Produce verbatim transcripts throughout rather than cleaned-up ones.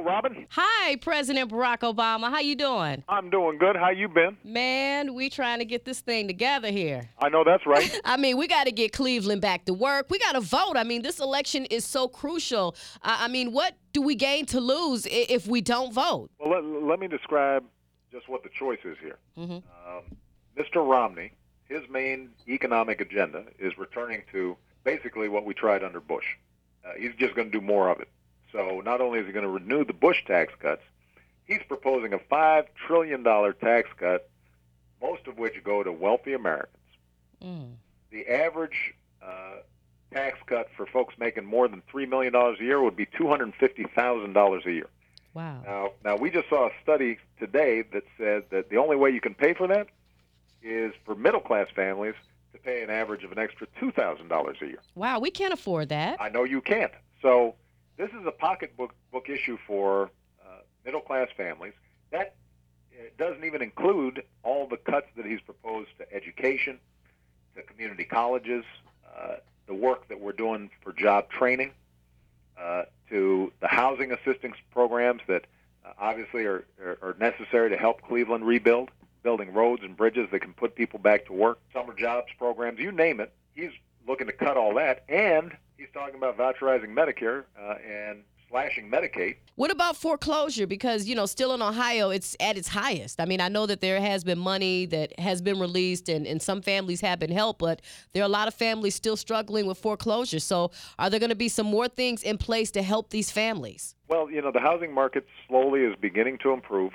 Hello, Robin. Hi, President Barack Obama. How you doing? I'm doing good. How you been? Man, we trying to get this thing together here. I know that's right. I mean, we got to get Cleveland back to work. We got to vote. I mean, this election is so crucial. Uh, I mean, what do we gain to lose i- if we don't vote? Well, let, let me describe just what the choice is here. Mm-hmm. Um, Mister Romney, his main economic agenda is returning to basically what we tried under Bush. Uh, he's just going to do more of it. So not only is he going to renew the Bush tax cuts, he's proposing a five trillion dollars tax cut, most of which go to wealthy Americans. Mm. The average uh, tax cut for folks making more than three million dollars a year would be two hundred fifty thousand dollars a year. Wow. Now, now, we just saw a study today that said that the only way you can pay for that is for middle-class families to pay an average of an extra two thousand dollars a year. Wow, we can't afford that. I know you can't. So this is a pocketbook book issue for uh, middle-class families. That uh, doesn't even include all the cuts that he's proposed to education, to community colleges, uh, the work that we're doing for job training, uh, to the housing assistance programs that uh, obviously are, are, are necessary to help Cleveland rebuild, building roads and bridges that can put people back to work, summer jobs programs, you name it. He's looking to cut all that, and he's talking about voucherizing Medicare uh, and slashing Medicaid. What about foreclosure? Because, you know, still in Ohio, it's at its highest. I mean, I know that there has been money that has been released and, and some families have been helped, but there are a lot of families still struggling with foreclosure. So are there going to be some more things in place to help these families? Well, you know, the housing market slowly is beginning to improve.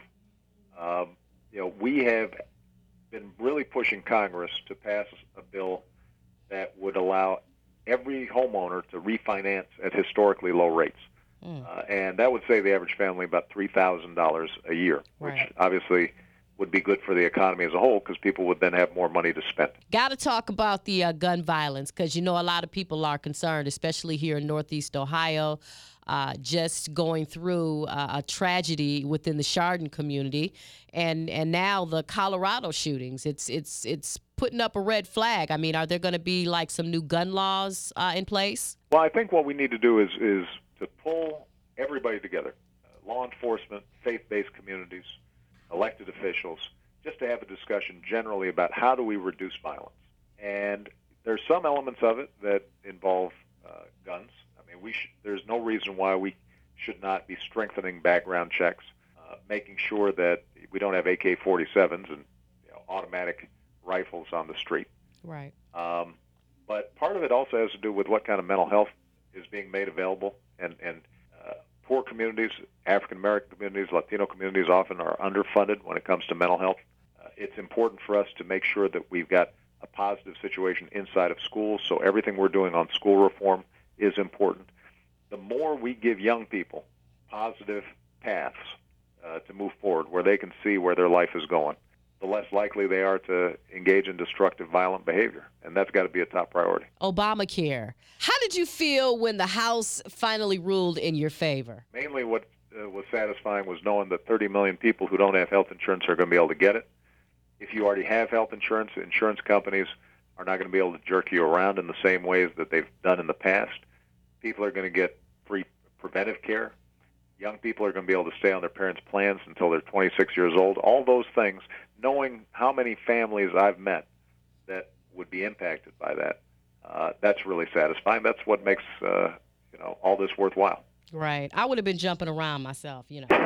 Um, you know, we have been really pushing Congress to pass a bill that would allow every homeowner to refinance at historically low rates. Mm. Uh, and that would save the average family about three thousand dollars a year, which Right. obviously would be good for the economy as a whole because people would then have more money to spend. Got to talk about the uh, gun violence because, you know, a lot of people are concerned, especially here in Northeast Ohio, uh, just going through uh, a tragedy within the Chardon community. And and now the Colorado shootings. It's, it's, it's putting up a red flag. I mean, are there going to be like some new gun laws uh, in place? Well, I think what we need to do is, is to pull everybody together, uh, law enforcement, faith-based communities, elected officials, just to have a discussion generally about how do we reduce violence. And there's some elements of it that involve uh, guns. I mean, we sh- there's no reason why we should not be strengthening background checks, uh, making sure that we don't have A K forty-sevens and you know, automatic rifles on the street. Right. Um, but part of it also has to do with what kind of mental health is being made available. And, and uh, poor communities, African-American communities, Latino communities often are underfunded when it comes to mental health. Uh, it's important for us to make sure that we've got a positive situation inside of schools, so everything we're doing on school reform is important. The more we give young people positive paths uh, to move forward where they can see where their life is going, the less likely they are to engage in destructive, violent behavior. And that's got to be a top priority. Obamacare. How did you feel when the House finally ruled in your favor? Mainly what uh, was satisfying was knowing that thirty million people who don't have health insurance are going to be able to get it. If you already have health insurance, insurance companies are not going to be able to jerk you around in the same ways that they've done in the past. People are going to get free preventive care. Young people are going to be able to stay on their parents' plans until they're twenty-six years old. All those things, knowing how many families I've met that would be impacted by that, uh, that's really satisfying. That's what makes uh, you know all this worthwhile. Right. I would have been jumping around myself, you know.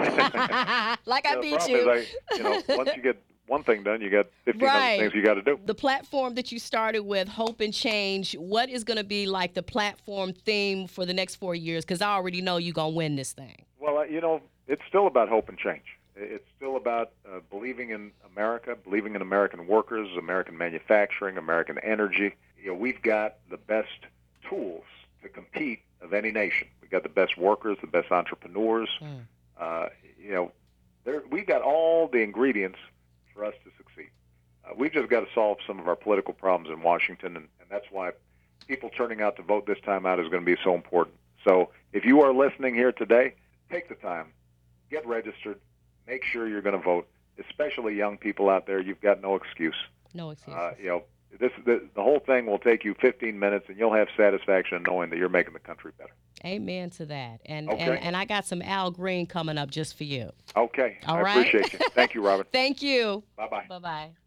Like I You know, the beat problem you. is I, you know, once you get one thing done, you got fifteen Right. other things you got to do. The platform that you started with, Hope and Change, what is going to be like the platform theme for the next four years? Because I already know you're going to win this thing. Well, uh, you know, it's still about hope and change. It's still about uh, believing in America, believing in American workers, American manufacturing, American energy. You know, we've got the best tools to compete of any nation. We've got the best workers, the best entrepreneurs. Mm. Uh, you know, there, we've got all the ingredients for us to succeed. Uh, we've just got to solve some of our political problems in Washington, and, and that's why people turning out to vote this time out is going to be so important. So if you are listening here today, take the time, get registered, make sure you're going to vote, especially young people out there. You've got no excuse. No excuse. Uh, you know, this the, the whole thing will take you fifteen minutes, and you'll have satisfaction in knowing that you're making the country better. Amen to that. And Okay. and, and I got some Al Green coming up just for you. Okay. All I right. appreciate you. Thank you, Robin. Thank you. Bye-bye. Bye-bye.